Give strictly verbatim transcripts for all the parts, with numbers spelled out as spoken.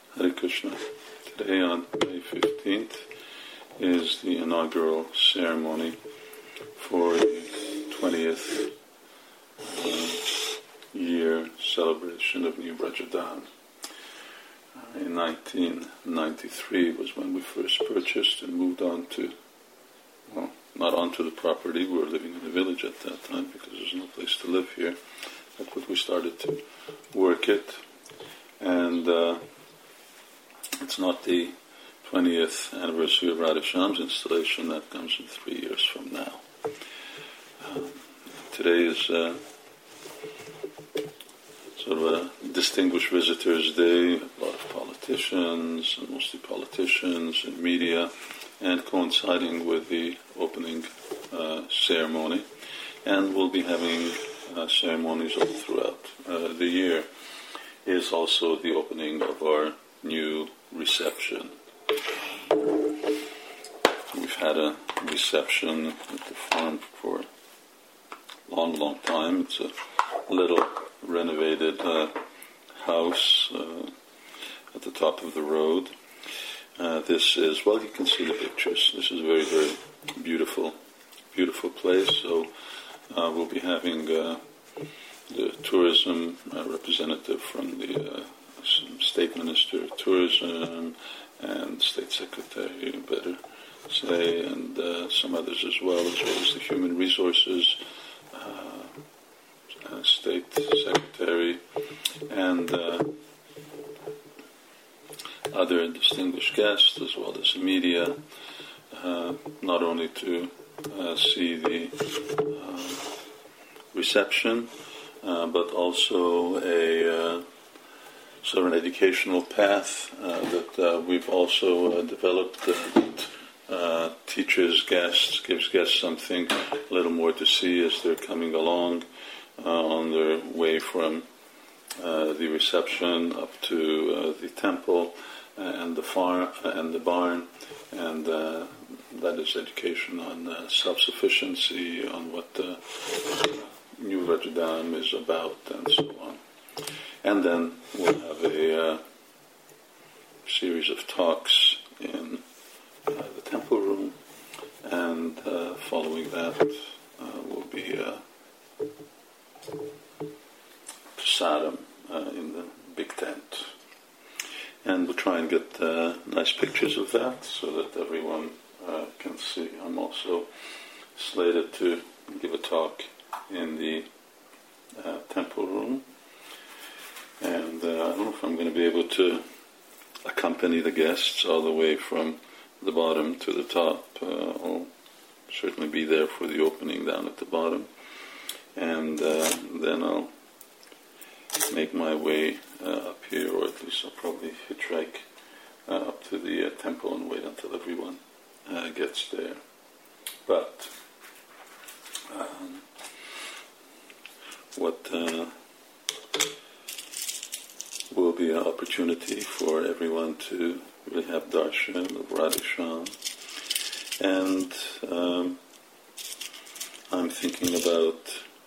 Hare Krishna. Today on May fifteenth is the inaugural ceremony for the twentieth uh, year celebration of New Vrajadham. Uh, in nineteen ninety-three was when we first purchased and moved on to, well, not onto the property. We were living in the village at that time because there's no place to live here. That's when we started to work it. And uh, it's not the twentieth anniversary of Radha Shyam's installation. That comes in three years from now. Um, today is uh, sort of a distinguished visitors' day. A lot of politicians, and mostly politicians and media, and coinciding with the opening uh, ceremony. And we'll be having uh, ceremonies all throughout uh, the year. Is also the opening of our new reception. We've had a reception at the farm for a long, long time. It's a little renovated uh, house uh, at the top of the road. Uh, this is, well, you can see the pictures. This is a very, very beautiful, beautiful place. So uh, we'll be having uh, the tourism uh, representative from the uh, State Minister of Tourism and State Secretary, better say, and uh, some others as well, as well as the Human Resources uh, uh, State Secretary, and uh, other distinguished guests, as well as the media, uh, not only to uh, see the uh, reception, Uh, but also a uh, sort of an educational path uh, that uh, we've also uh, developed that uh, teaches guests, gives guests something a little more to see as they're coming along uh, on their way from uh, the reception up to uh, the temple and the farm and the barn, and uh, that is education on uh, self-sufficiency, on what uh, New Vrajadham is about, and so on. And then we'll have a uh, series of talks in uh, the temple room, and uh, following that uh, will be uh, prasadam uh, in the big tent. And we'll try and get uh, nice pictures of that so that everyone uh, can see. I'm also slated to give a talk in the uh, temple room, and uh, I don't know if I'm going to be able to accompany the guests all the way from the bottom to the top. Uh, I'll certainly be there for the opening down at the bottom, and uh, then I'll make my way uh, up here, or at least I'll probably hitchhike uh, up to the uh, temple and wait until everyone uh, gets there. But um, what uh, will be an opportunity for everyone to really have darshan of Radha Shyam. And um, I'm thinking about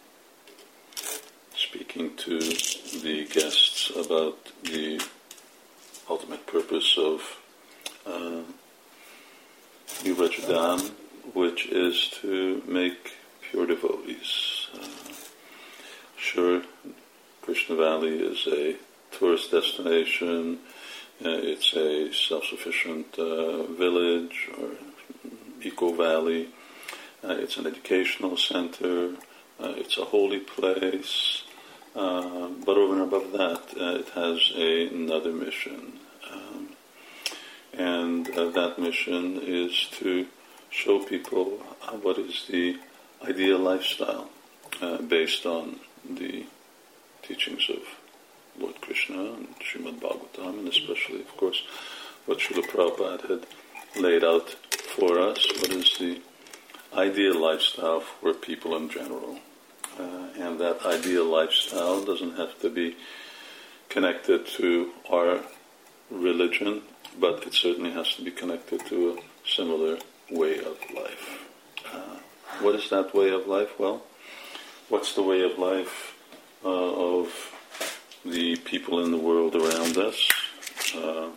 speaking to the guests about the ultimate purpose of uh, New Vrajadham, which is to make pure devotees. Uh, Sure, Krishna Valley is a tourist destination. Uh, it's a self-sufficient uh, village or eco-valley. Uh, it's an educational center. Uh, it's a holy place. Uh, but over and above that, uh, it has a, another mission. Um, and uh, that mission is to show people uh, what is the ideal lifestyle uh, based on the teachings of Lord Krishna and Srimad Bhagavatam, and especially, of course, what Srila Prabhupada had laid out for us, what is the ideal lifestyle for people in general. Uh, and that ideal lifestyle doesn't have to be connected to our religion, but it certainly has to be connected to a similar way of life. Uh, what is that way of life? Well, what's the way of life uh, of the people in the world around us? uh,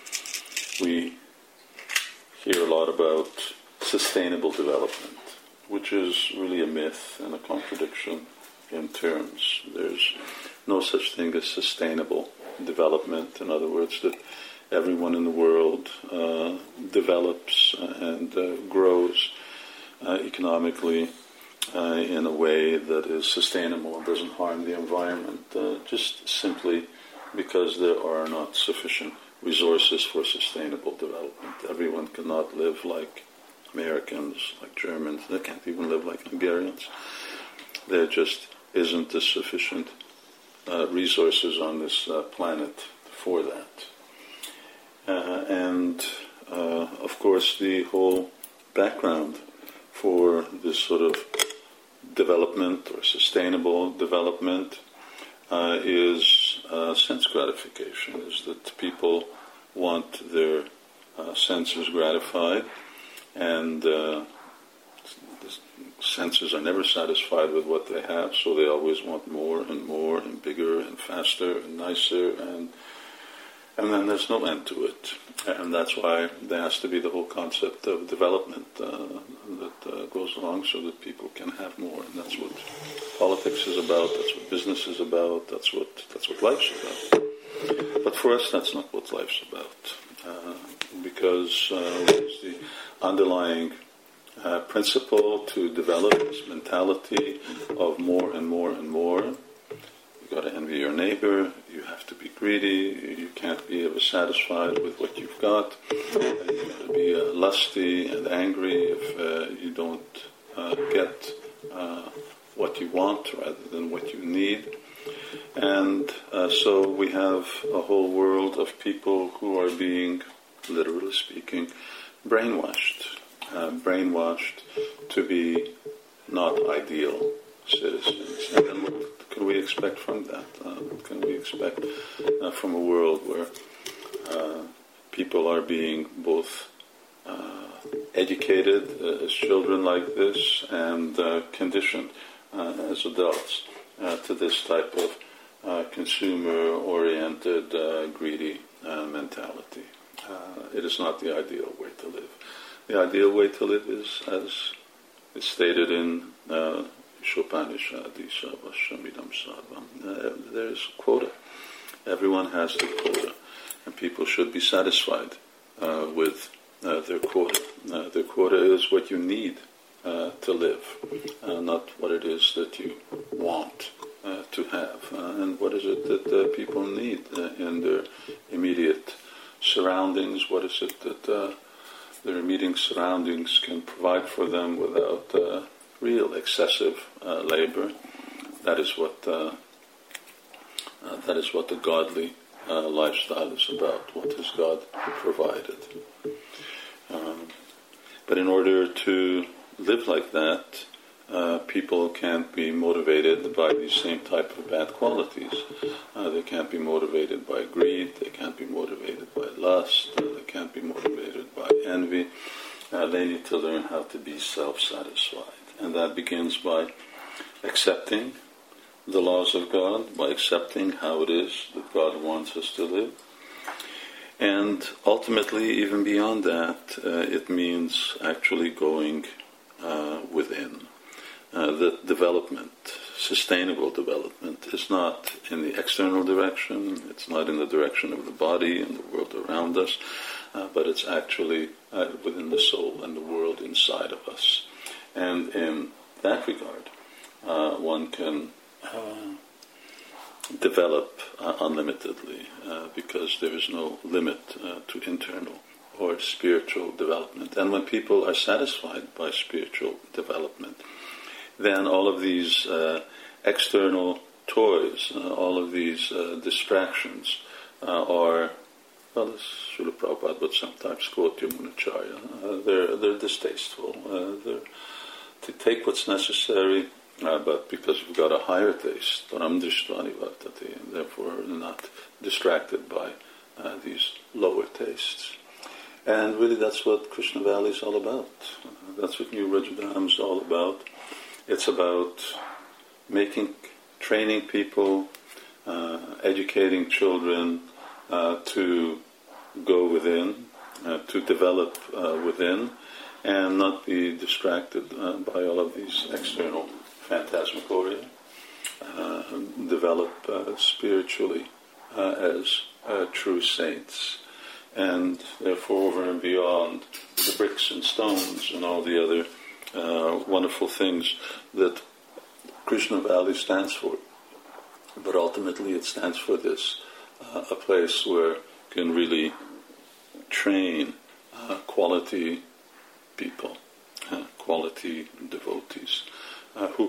we hear a lot about sustainable development, which is really a myth and a contradiction in terms. There's no such thing as sustainable development. In other words, that everyone in the world uh, develops and uh, grows uh, economically uh, in a way that is sustainable and doesn't harm the environment, uh, just simply because there are not sufficient resources for sustainable development. Everyone cannot live like Americans, like Germans. They can't even live like Hungarians. There just isn't the sufficient uh, resources on this uh, planet for that. Uh, and, uh, of course, the whole background for this sort of development or sustainable development uh, is uh, sense gratification, is that people want their uh, senses gratified, and uh, the senses are never satisfied with what they have, so they always want more and more and bigger and faster and nicer, and and then there's no end to it. And that's why there has to be the whole concept of development uh, that uh, goes along so that people can have more. And that's what politics is about, that's what business is about, that's what that's what life's about. But for us, that's not what life's about. Uh, because uh, what is the underlying uh, principle to develop this mentality of more and more and more? You've got to envy your neighbor, you have to be greedy, you can't be ever satisfied with what you've got, uh, you've got to be uh, lusty and angry if uh, you don't uh, get uh, what you want rather than what you need. And uh, so we have a whole world of people who are being, literally speaking, brainwashed, uh, brainwashed to be not ideal citizens. And then what can we expect from that? Uh, what can we expect uh, from a world where uh, people are being both uh, educated uh, as children like this and uh, conditioned uh, as adults uh, to this type of uh, consumer-oriented, uh, greedy uh, mentality? Uh, it is not the ideal way to live. The ideal way to live is, as is stated in uh, Upanishad, uh, there's a quota. Everyone has their quota, and people should be satisfied uh, with uh, their quota. Uh, their quota is what you need uh, to live, uh, not what it is that you want uh, to have. Uh, and what is it that uh, people need uh, in their immediate surroundings? What is it that uh, their immediate surroundings can provide for them without uh, real excessive uh, labor? That is what uh, uh, that is what the godly uh, lifestyle is about. What has God provided? Um, but in order to live like that, uh, people can't be motivated by these same type of bad qualities. Uh, they can't be motivated by greed. They can't be motivated by lust. Uh, they can't be motivated by envy. Uh, they need to learn how to be self-satisfied. And that begins by accepting the laws of God, by accepting how it is that God wants us to live. And ultimately, even beyond that, uh, it means actually going uh, within. Uh, the development, sustainable development, is not in the external direction, it's not in the direction of the body and the world around us, uh, but it's actually uh, within the soul and the world inside of us. And in that regard, uh, one can uh, develop uh, unlimitedly uh, because there is no limit uh, to internal or spiritual development. And when people are satisfied by spiritual development, then all of these uh, external toys, uh, all of these uh, distractions uh, are, well, as Srila Prabhupada would sometimes quote Yamunacharya, uh, they're, they're distasteful. Uh, they're to take what's necessary, uh, but because we've got a higher taste, and therefore not distracted by uh, these lower tastes. And really that's what Krishna Valley is all about. Uh, that's what New Rajadham is all about. It's about making, training people, uh, educating children uh, to go within, uh, to develop uh, within, and not be distracted uh, by all of these external phantasmagoria. Uh, develop uh, spiritually uh, as uh, true saints, and therefore over and beyond the bricks and stones and all the other uh, wonderful things that Krishna Valley stands for. But ultimately it stands for this, uh, a place where you can really train uh, quality people, uh, quality devotees, uh, who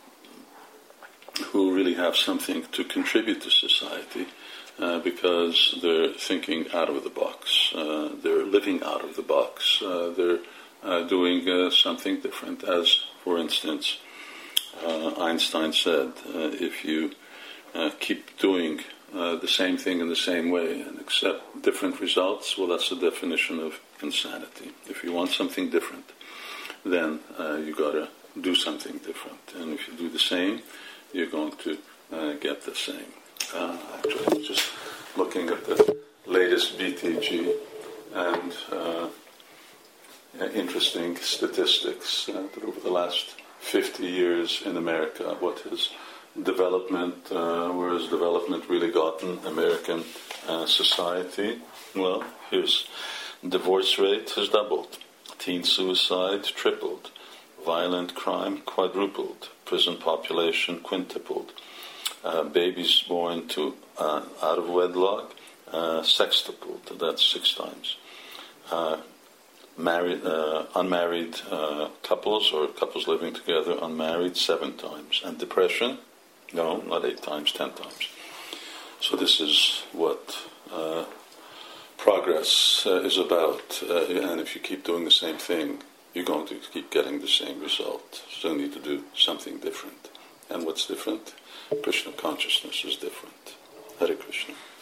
who really have something to contribute to society, uh, because they're thinking out of the box, uh, they're living out of the box, uh, they're uh, doing uh, something different. As, for instance, uh, Einstein said, uh, if you uh, keep doing uh, the same thing in the same way and accept different results, well, that's the definition of insanity. If you want something different, then uh, you got to do something different. And if you do the same, you're going to uh, get the same. Uh, actually, I was just looking at the latest B T G and uh, interesting statistics uh, that over the last fifty years in America, what has development, uh, where has development really gotten American uh, society? Well, here's divorce rate has doubled, teen suicide tripled, violent crime quadrupled, prison population quintupled, uh, babies born to uh, out of wedlock uh, sextupled, that's six times. Uh, married, uh, unmarried uh, couples or couples living together unmarried seven times, and depression, no, not eight times, ten times. So this is what uh, progress uh, is about, uh, and if you keep doing the same thing, you're going to keep getting the same result. So you need to do something different. And what's different? Krishna consciousness is different. Hare Krishna.